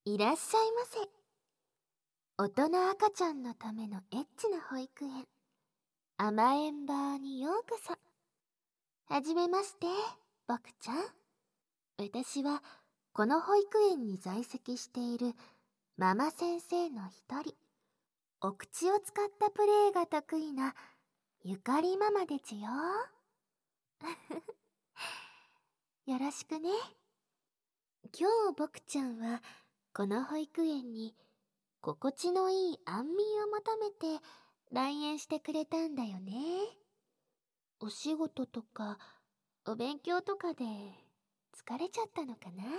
いらっしゃいませ。大人赤ちゃんのためのエッチな保育園、甘えん坊にようこそ。はじめまして、僕ちゃん。私はこの保育園に在籍しているママ先生の一人。お口を使ったプレイが得意なゆかりママでちよ。よろしくね。今日僕ちゃんはこの保育園に心地のいい安眠を求めて来園してくれたんだよね。お仕事とかお勉強とかで疲れちゃったのかな。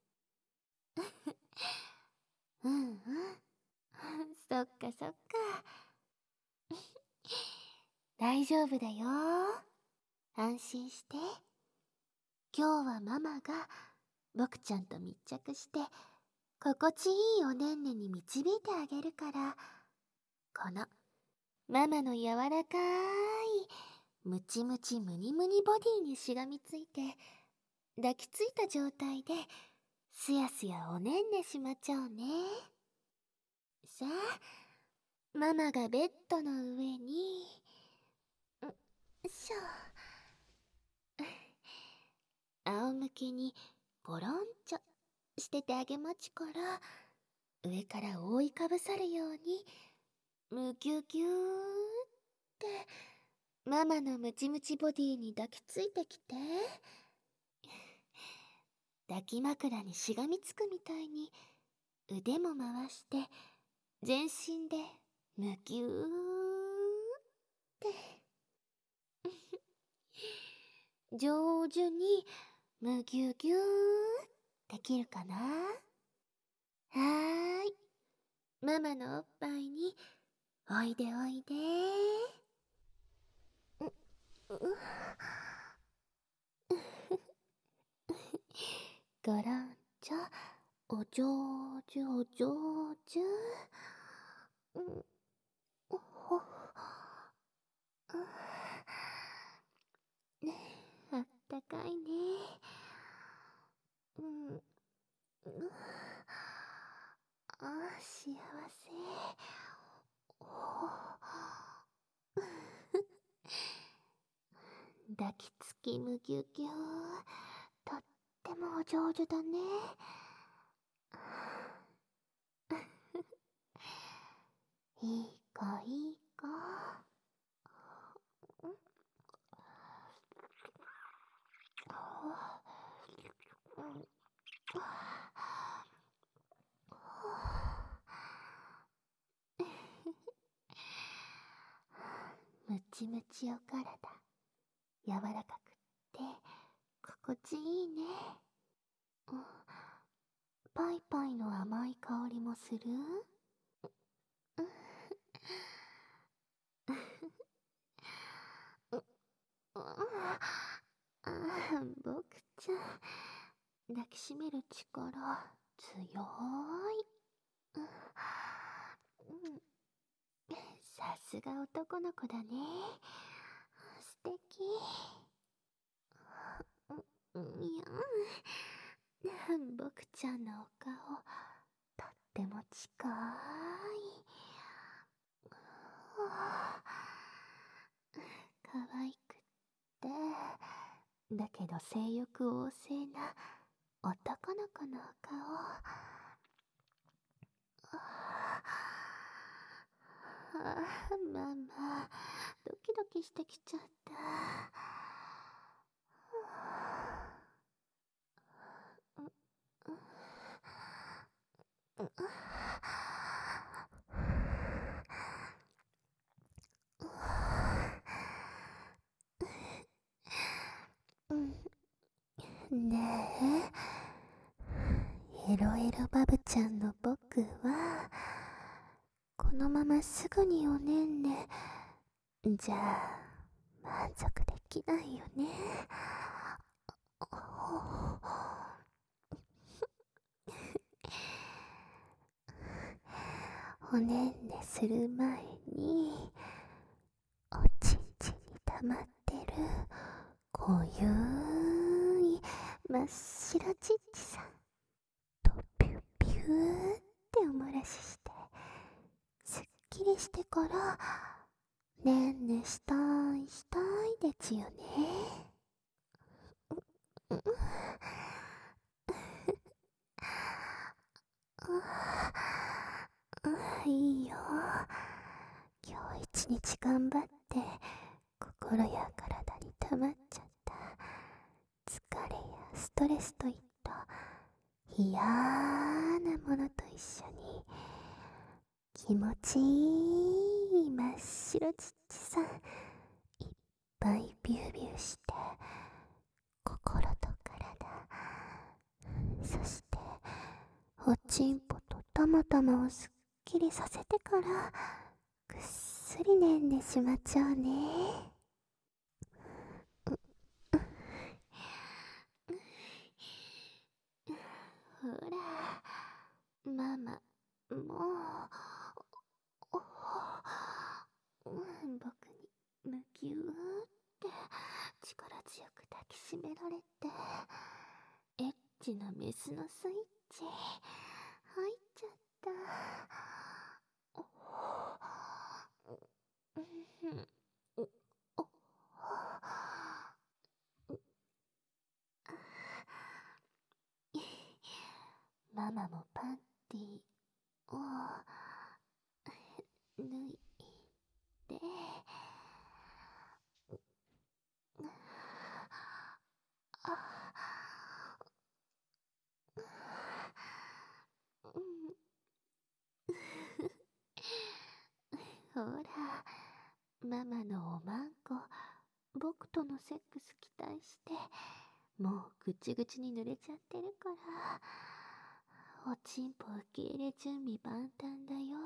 うんうん。そっかそっか。大丈夫だよ。安心して。今日はママが僕ちゃんと密着して心地いいおねんねに導いてあげるから、このママの柔らかいムチムチムニムニボディにしがみついて抱きついた状態ですやすやおねんねしまっちゃおうね。さあ、ママがベッドの上にしょ仰向けにゴロンチョしててあげまちから、上から覆いかぶさるようにむぎゅぎゅーってママのムチムチボディに抱きついてきて、抱き枕にしがみつくみたいに腕も回して全身でむぎゅーって上手にむぎゅぎゅーできるかな。はーい、ママのおっぱいにおいでおいで。ゴロンチョ、お上手お上手。ほあったかいね。幸せ。抱きつきむぎゅぎゅ。とってもお上手だね。いい子いい子。ムチムチお体、柔らかくって心地いいね。パイパイの甘い香りもする。僕ちゃん、抱きしめる力強い。さすが男の子だね。素敵。僕ちゃんのお顔とっても近い。可愛くってだけど性欲旺盛な男の子のお顔。ママ、ドキドキしてきちゃった。ねえ、エロエロバブちゃんの僕はこのまますぐにおねんねじゃ満足できないよね。おねんねする前におちんちんに溜まってる濃ゆい真っ白ちっちさんとピュピューっきりしてからねんねしたいでちゅよね。いいよ。今日一日頑張って心や体に溜まっちゃった疲れやストレスといった嫌なものと一緒に気持ちいい真っ白ちっちさんいっぱいビュービューして心と体、そしておちんぽとたまたまをすっきりさせてからぐっすりねんでしまっちゃうね。ほらママも僕にむぎゅーって力強く抱きしめられてエッチなメスのスイッチ入っちゃった。ママもパンティを脱いでほらママのおまんこ僕とのセックス期待してもうぐちぐちに濡れちゃってるからおちんぽ受け入れ準備万端だよ。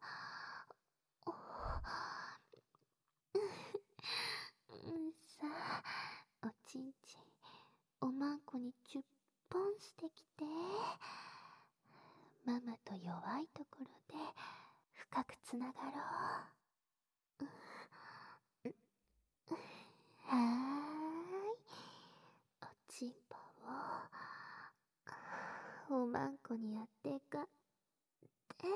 さあおちんちんおまんこにチュッポンしてきてママと弱いところで深くつながろう。はーいおちんぽをおまんこにやってかって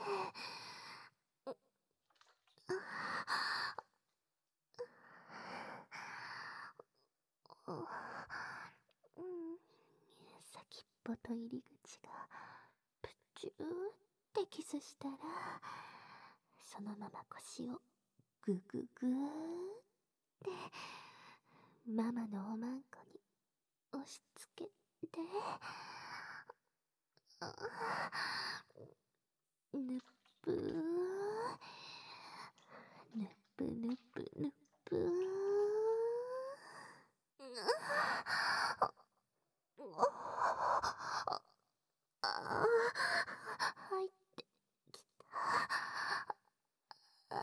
先っぽと入り口がプチューってキスしたらそのまま腰をグググーってママのおまんこに押し付けてぬっぷーぬっぷぬっぷぬっぷー入ってきた。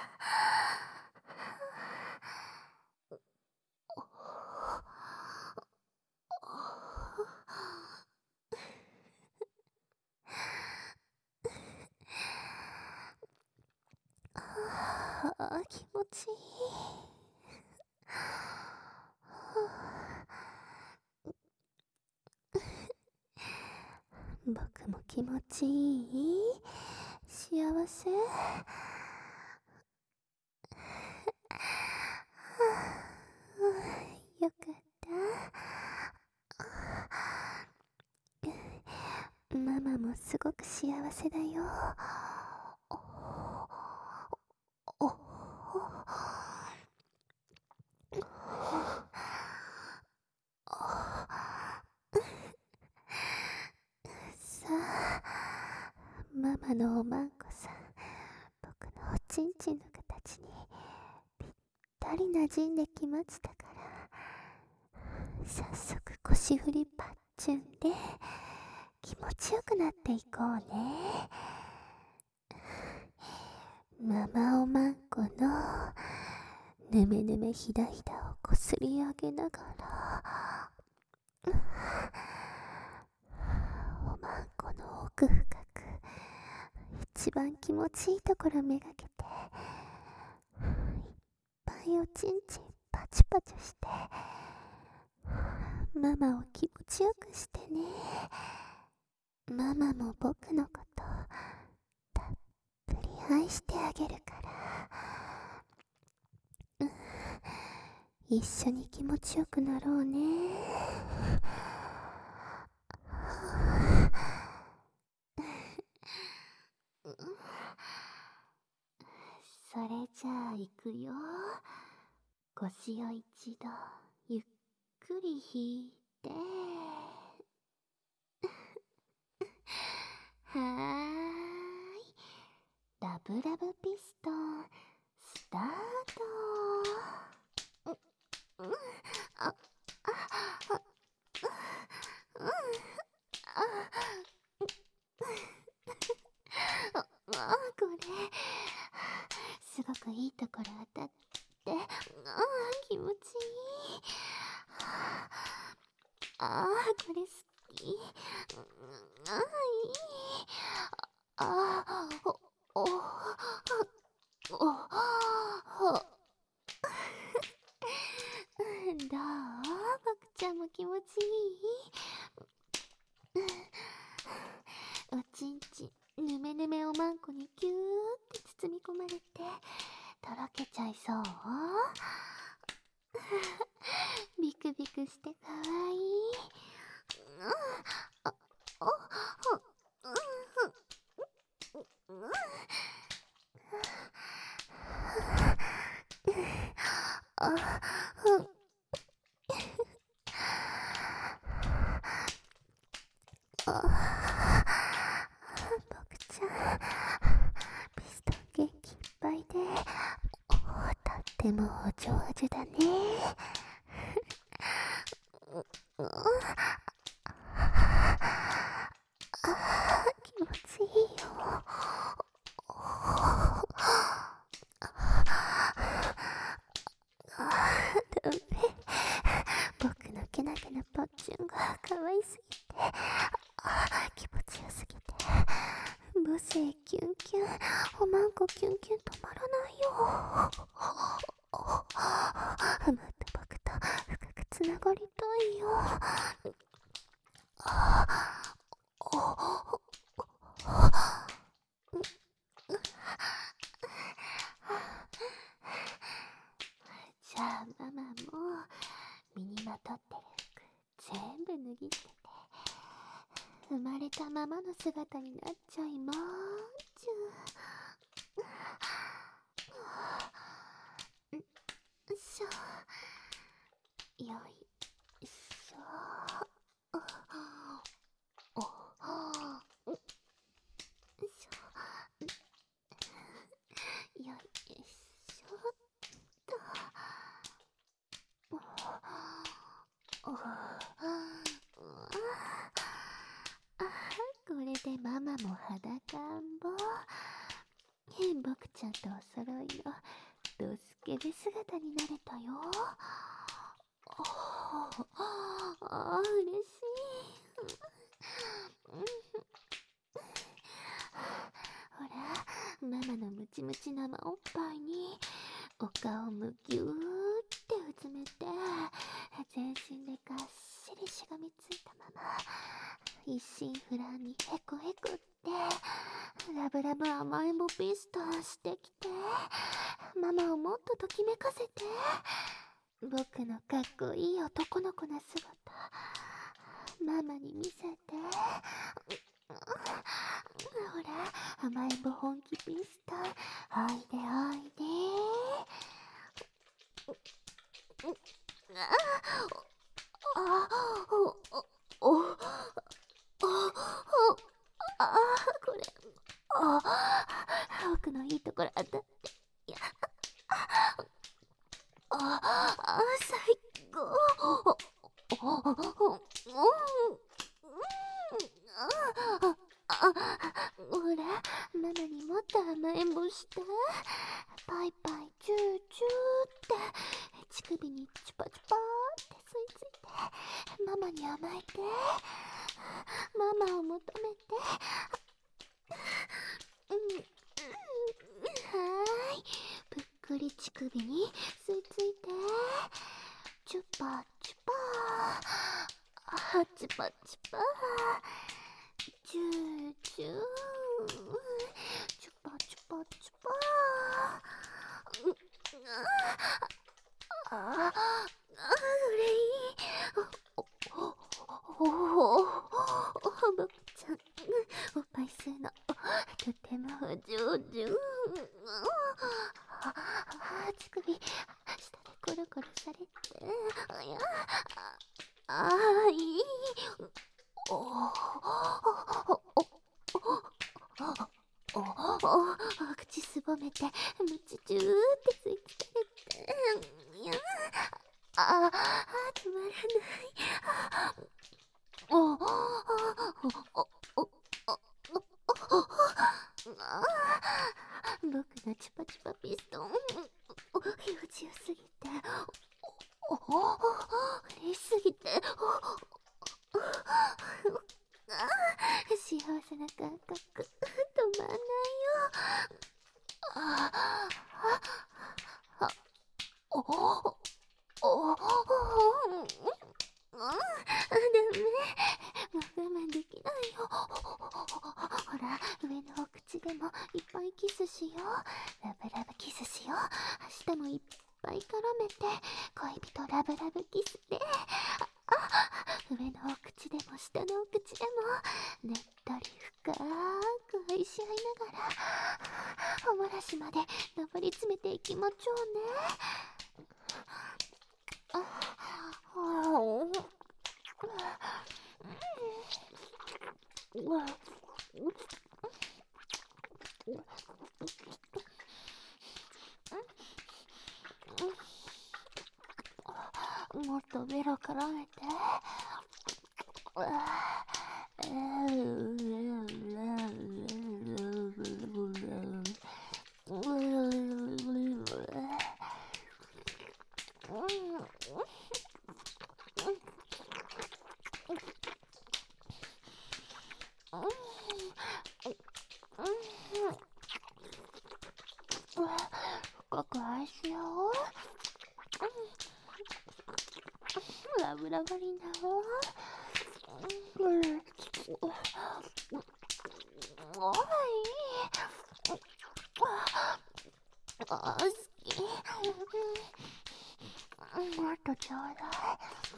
気持ちいい。僕も気持ちいい幸せ。よかった。ママもすごく幸せだよ。さあママのおまんこさん僕のおちんちんの形にぴったり馴染んできましたから早速腰振りパッチュンで気持ちよくなっていこうね。ママおまんこのぬめぬめひだひだをこすり上げながらおまんこの奥深く一番気持ちいいところめがけていっぱいおちんちんパチパチしてママを気持ちよくしてね。ママも僕のことたっぷり愛愛してあげるから。一緒に気持ちよくなろうね。それじゃあ行くよ。腰を一度ゆっくり引いて、はーい、ラブラブピストンスタート。あ、あ、あ、これすごくいいところ当たって、気持ちいい。これ好き。いい。お、お、どう？僕ちゃんも気持ちいい？おちんちんぬめぬめおまんこにギューって包み込まれてとろけちゃいそう？ビクビクしてかわいい。僕ちゃん、ピストン元気いっぱいで、とってもお上手だね。気持ちいいよ。ダメ。僕のけなげなポッチュンが可愛すぎて、気持ちよすぎて、母性キュンキュン、おまんこキュンキュン止まらないよ。もっと僕と深くつながりたいよ。じゃあママも身にまとってる服全部脱ぎ捨てて、生まれたままの姿になっちゃいまーちゅ。よいしょ。よいしょ。お、よいしょ。よいしょっと。これでママも裸んぼ。僕ちゃんとお揃いのドスケベ姿になれたよ。嬉しい。ほら、ママのムチムチ生おっぱいにお顔むぎゅーってうつめて、全身でがっしりしがみついたまま、一心不乱にヘコヘコってラブラブ甘えんぼピストンしてきて、ママをもっとときめかせて。僕のかっこいい男の子な姿ママに見せて。ほら、甘えん坊本気ピストン、おいでおいで。これ、僕のいいところ当たって、いや、最高。ほら、ママにもっと甘えんぼして。パイパイチューチューって乳首にチュパチュパーって吸い付いて、ママに甘えて、ママを求めて。はーい、ぷっくり乳首に吸い付いて、チュパチュパー、チュパチュパー、チューチュー、チュパチュパチュちゃん、おっぱい吸うのとてもお上手。乳首下でコロコロされて、いい。お口すぼめてムチジューって吸い付けて、つまらない。お僕のチュパチュパピストン、気持ちよすぎて、嬉しすぎて、幸せな感覚止まんないよ。ダメ、もう我慢できないよ。ほら、上のお口でもいっぱいキスしよう。ラブラブキスしよう。明日もいっぱい絡めて恋人ラブラブキスで、上のお口でも下のお口でもねっとり深く愛し合いながらおもらしまで上り詰めていきましょうね。もっとベロ絡めて。深く愛し合おう。ラブラブになろう。好き。もっとちょうだ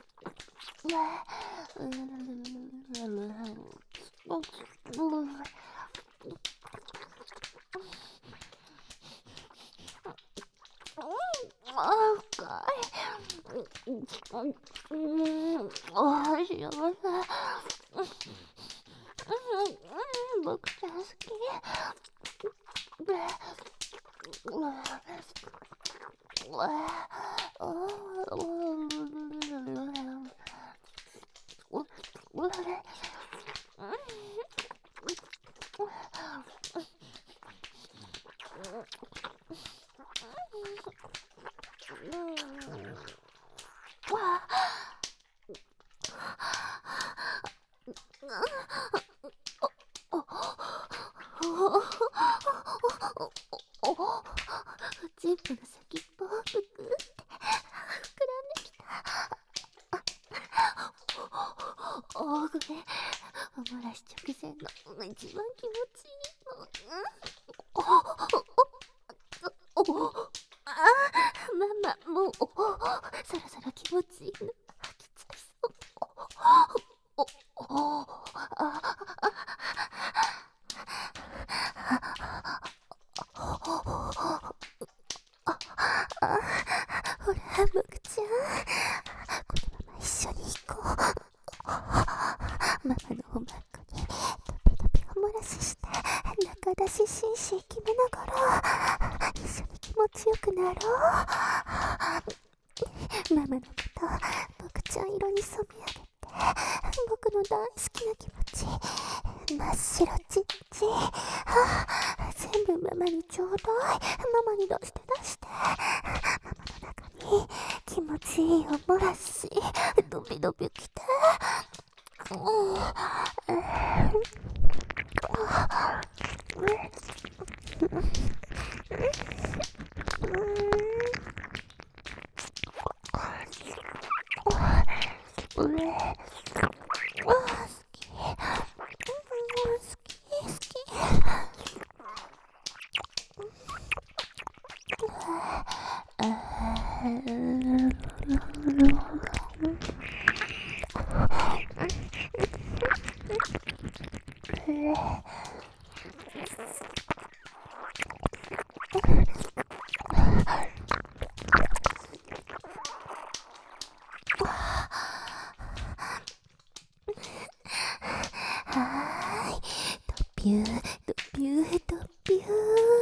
幸せ。僕ちゃん好き。チンポの先っぽをぷくって膨らんできた。ごめん。おもらし直前の一番気持ちいいの。ママ、もうそろそろ気持ちいいの。きついそう。ほら、僕ちゃん、このまま一緒に行こう。ママのおまんこにドピドピおもらしして、中出し紳士決めながら一緒に気持ちよくなろう。ママのこと僕ちゃん色に染め上げて、僕の大好きな気持ち真っ白ちっち、全部ママにちょうだい。ママに出してママの中に気持ちいいおもらしドビドビきて。 はーい、ドピュードピュードピュー。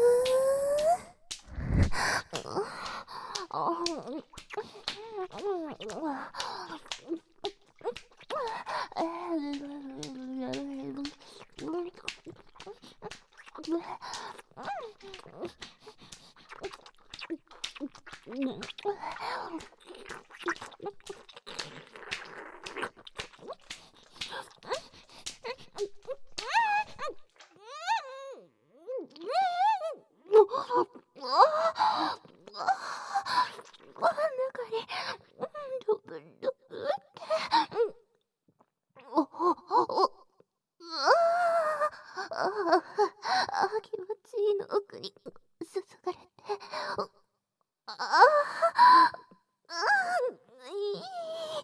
気持ちいいの奥に注がれて、ああいい、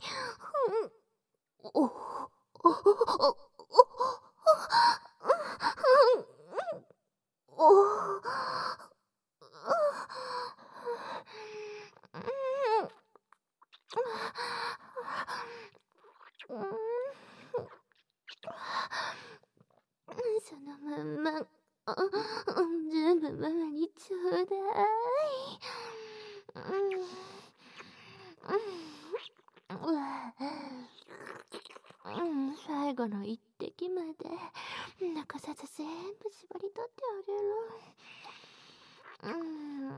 おおおそのまんま、全部ママにちょうだい。最後の一滴まで残さず全部絞り取ってあげる。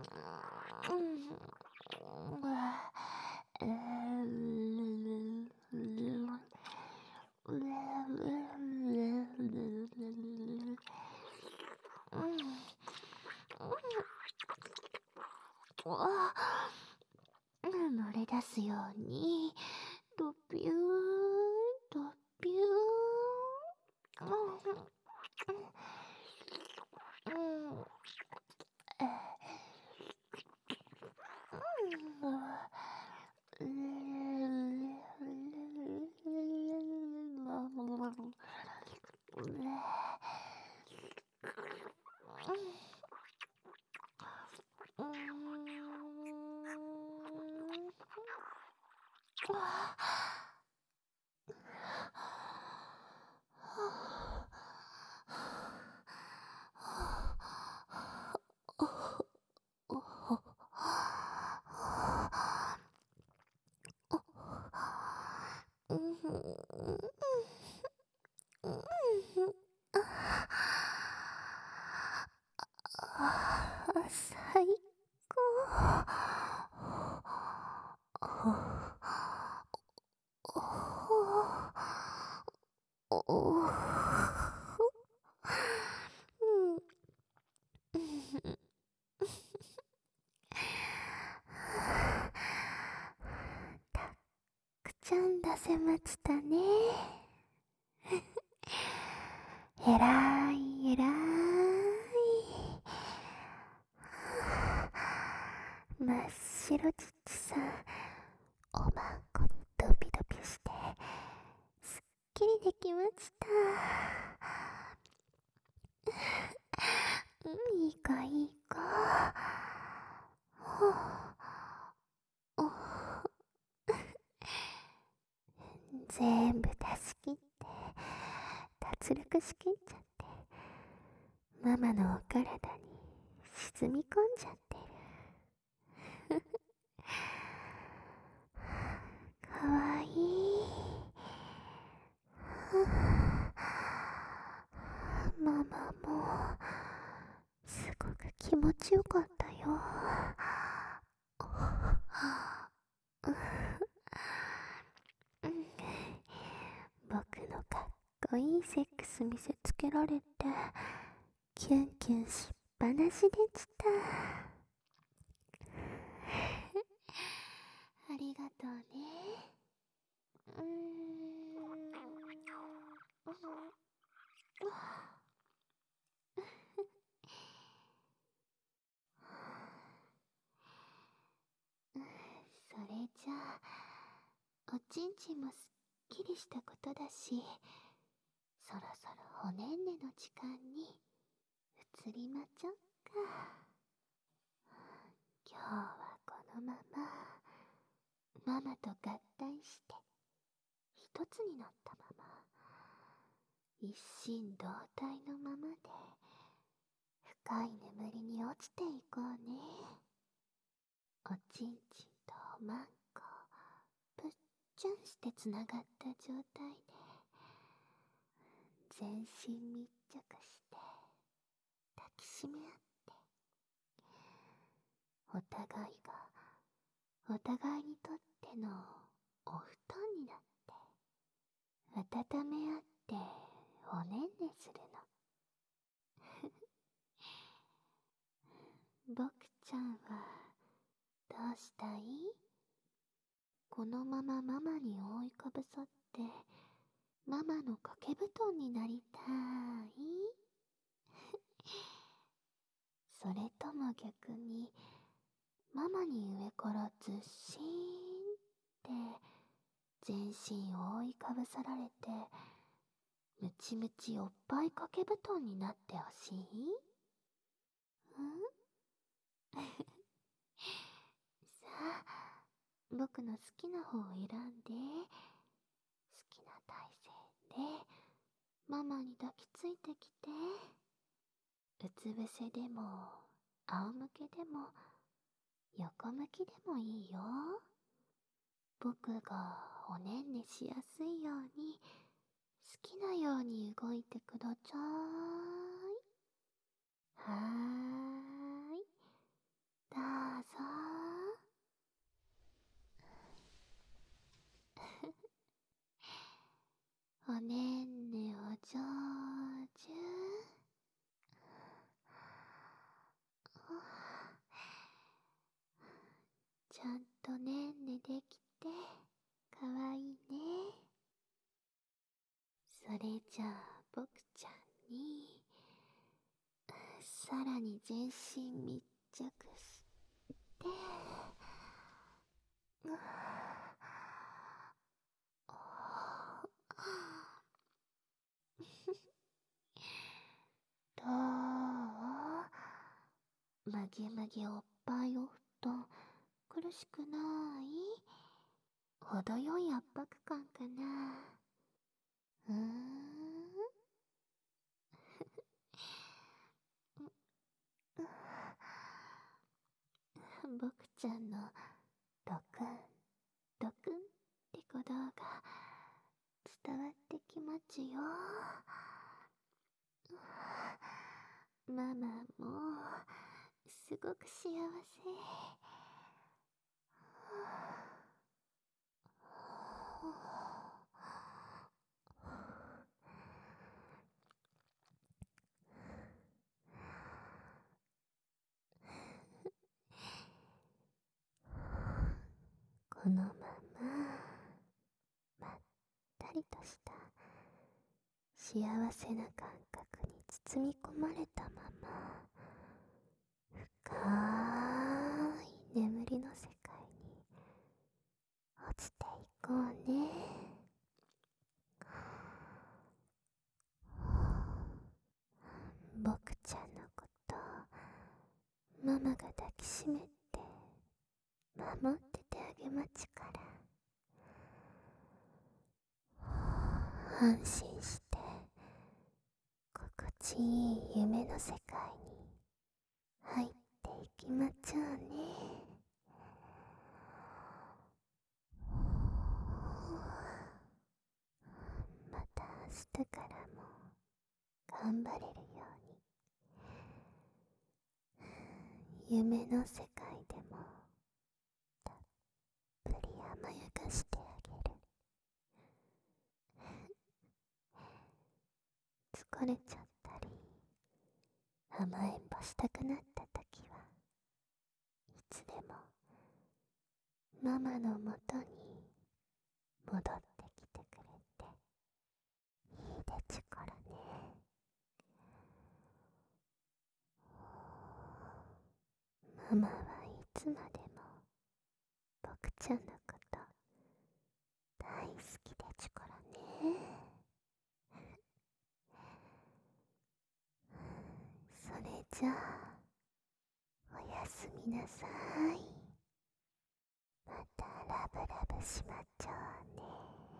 漏れ出すようにドピュードピュ最高。たくちゃん出せましたね。えらいえらい。真っ白ちっちさん、おまんこにドピドピしてすっきりできました。いい子いい子。全部出し切って脱力しきっちゃって、ママのお体に沈み込んじゃってる。かわいい。ママもすごく気持ちよかったよ。僕のかっこいいセックス見せつけられてキュンキュンしっぱなしでした。ありがとうね。それじゃあおちんちんもすっきりしたことだし、そろそろ時間に移りまちょっか。今日はこのままママと合体して一つになったまま、一心同体のままで深い眠りに落ちていこうね。おちんちんとおまんこぷっちゃんしてつながった状態で全身密着して抱きしめ合って、お互いがお互いにとってのお布団になって温め合っておねんねするの。僕ちゃんはどうしたい？このままママに覆いかぶさってママの掛け布団になりたい？それとも逆にママに上からずっしーんって全身覆いかぶさられてムチムチおっぱい掛け布団になってほしい？さあ、僕の好きな方を選んで、好きな体勢でママに抱きついてきて。うつ伏せでも仰向けでも横向きでもいいよ。僕がおねんねしやすいように好きなように動いてください。はーい、どうぞ。おねんねお上手。ちゃんとねんねできてかわいいね。それじゃあ僕ちゃんにさらに全身密着して、どう？むぎむぎおっぱいお布団苦しくない？程よい圧迫感かな？僕ちゃんのドクンドクンって鼓動が伝わってきまちよ。ママもすごく幸せ。このまままったりとした幸せな感覚に包み込まれたまま深い眠りの世界に落ちていこうね。僕ちゃんのことママが抱きしめて守っててあげまちから。安心して心地いい夢の世界に入っていきまちょうね。また明日からも頑張れるように夢の世界でもたっぷり甘やかしてあげる。疲れちゃったり甘えんぼしたくなった時はいつでもママのもとに戻ってきてくれていいでちゅからね。ママはいつまでも僕ちゃんのこと大好きでちゅからね。 じゃ、おやすみなさい。またラブラブしまっちゃうね。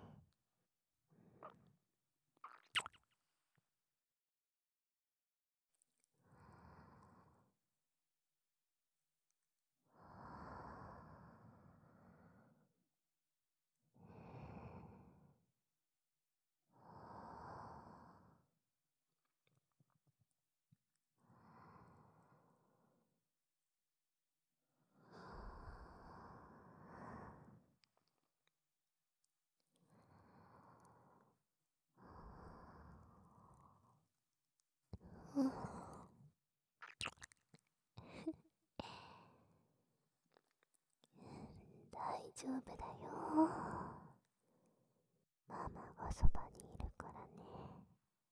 大丈夫だよ。ママがそばにいるからね。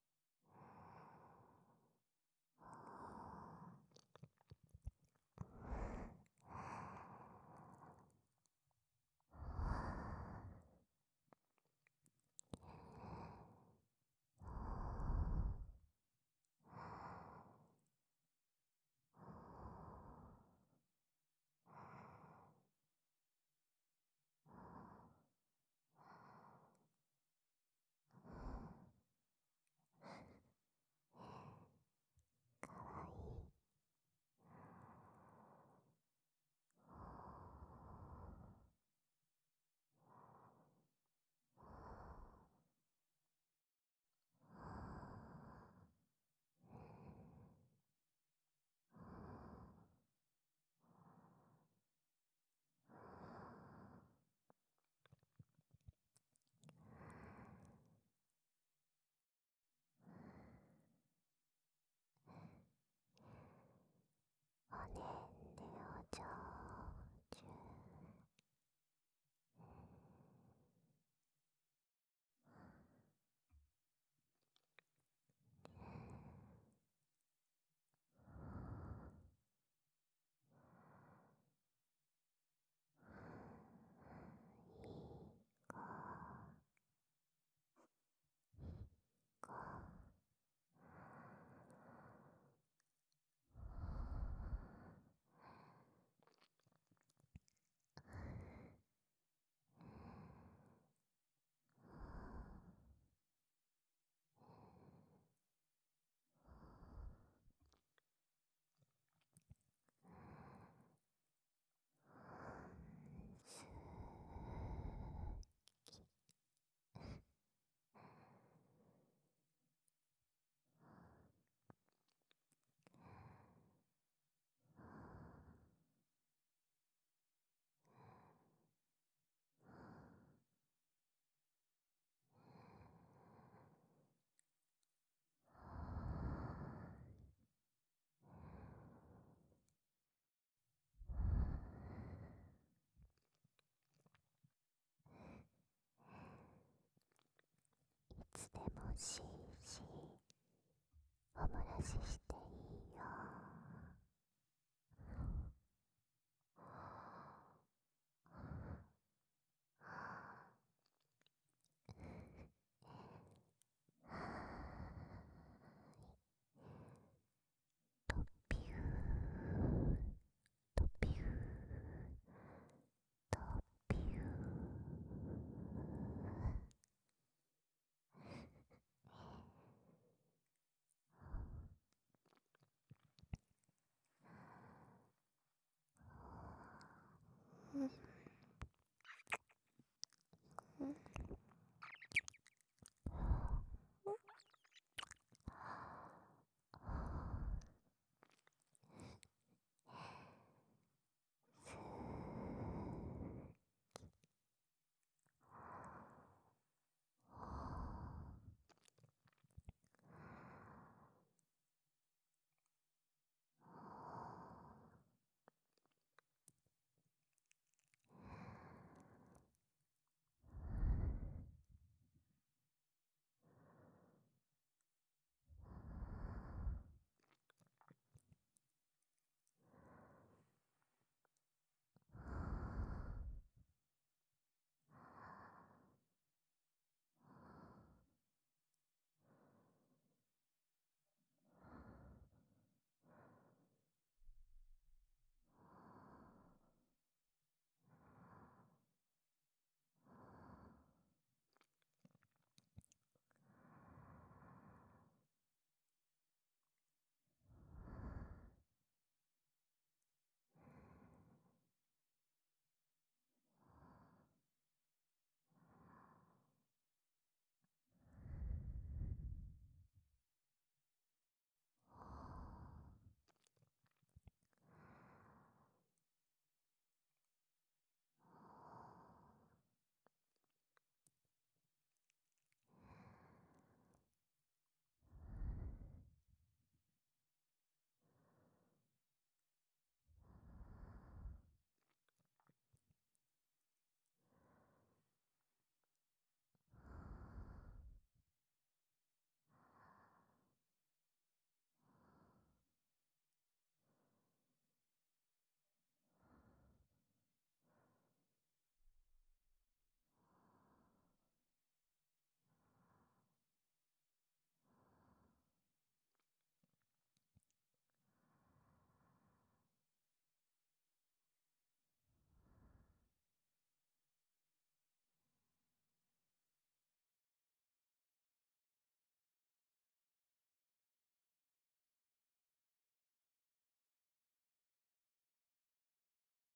かわいい。おねんねおちょうちゅ。いつでも幸